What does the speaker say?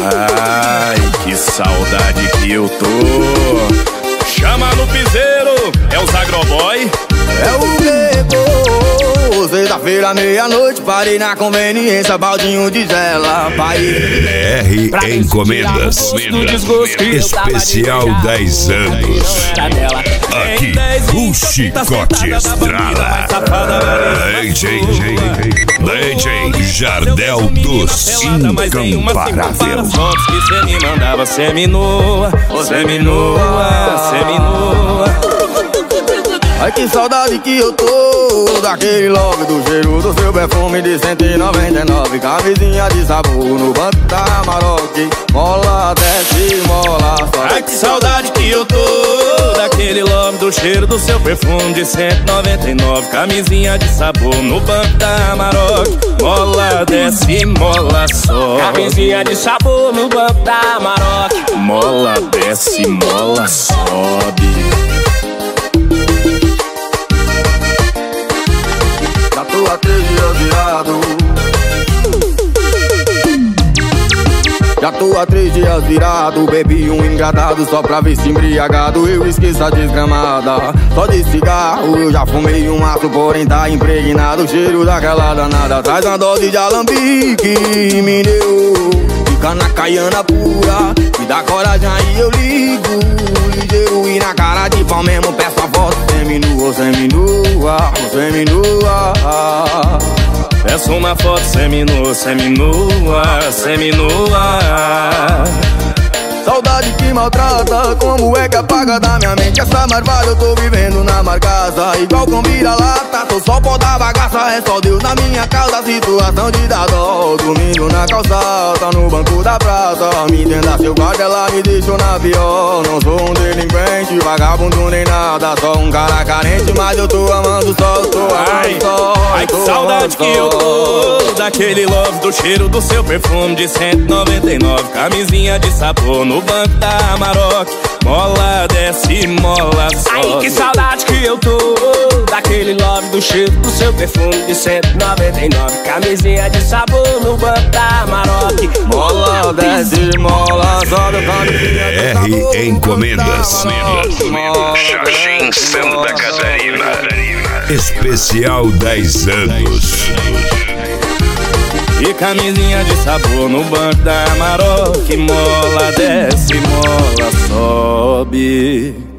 Ai, que saudade que eu tô. Chama no piseiro, é o Zagroboy. É o Bebo, sexta-feira, meia-noite, parei na conveniência, baldinho de gela, pai. BR Encomendas, especial 10 anos. Aqui, o Chicote Estrada. DJ Jardel dos Incomparável. Fotos que cê me mandava seminua, seminua, seminua. Ai, que saudade que eu tô daquele love, do cheiro do seu perfume de 199. Camisinha de sabor no banco da Amarok. Mola, desce, mola, sobe. Ai, que saudade que eu tô daquele love, do cheiro do seu perfume de 199. Camisinha de sabor no banco da Amarok. Mola, desce, mola, sobe. Camisinha de sabor no banco da Amarok. Mola, desce, mola, sobe. Já tô há 3 dias virado. Já tô há 3 dias virado. Bebi um engradado só pra ver se embriagado eu esqueço a desgramada. Só de cigarro eu já fumei um maço, porém tá impregnado o cheiro daquela danada. Traz uma dose de alambique, me deu. Fica na caiana pura, me dá coragem aí eu ligo. Ligeiro e na cara de pau mesmo peço a foto. Seminua, seminua, seminua. Peço uma foto seminua, seminua, seminua. Saudade que maltrata, como é que apaga da minha mente essa marvada? Eu tô vivendo na marcaça, igual com vira-lata. Tô só pó da bagaça, é só Deus na minha causa. Situação de dar dó, dormindo na calçada, no banco da praça. Me entenda, seu guarda, ela me deixou na pior. Não sou um delinquente, vagabundo nem nada, só um cara carente, mas eu tô amando só, eu tô amando só. Ai, que saudade que eu tô daquele love, do cheiro do seu perfume de 199. Camisinha de sabor no banco da Amarok. Mola, desce, mola, sobe. Ai, que saudade que eu tô daquele love, do cheiro do seu perfume de 199. Camisinha de sabor no banco da Amarok. Mola, desce, mola, sobe. BR Encomendas, Jardim Santa Catarina. especial 10 anos. E camisinha de sabor no banco da Amarok. Mola, desce, mola, sobe.